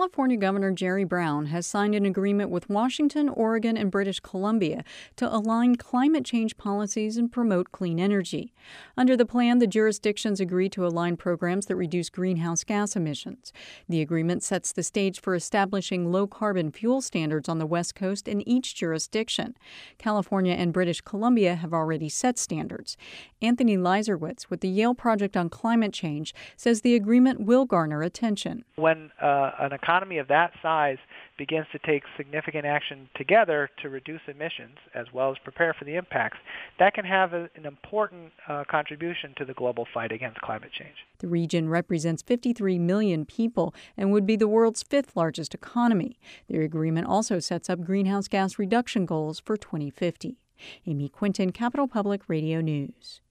California Governor Jerry Brown has signed an agreement with Washington, Oregon, and British Columbia to align climate change policies and promote clean energy. Under the plan, the jurisdictions agreed to align programs that reduce greenhouse gas emissions. The agreement sets the stage for establishing low-carbon fuel standards on the West Coast in each jurisdiction. California and British Columbia have already set standards. Anthony Leiserowitz with the Yale Project on Climate Change says the agreement will garner attention. When an economy of that size begins to take significant action together to reduce emissions as well as prepare for the impacts, that can have an important contribution to the global fight against climate change. The region represents 53 million people and would be the world's fifth largest economy. The agreement also sets up greenhouse gas reduction goals for 2050. Amy Quinton, Capitol Public Radio News.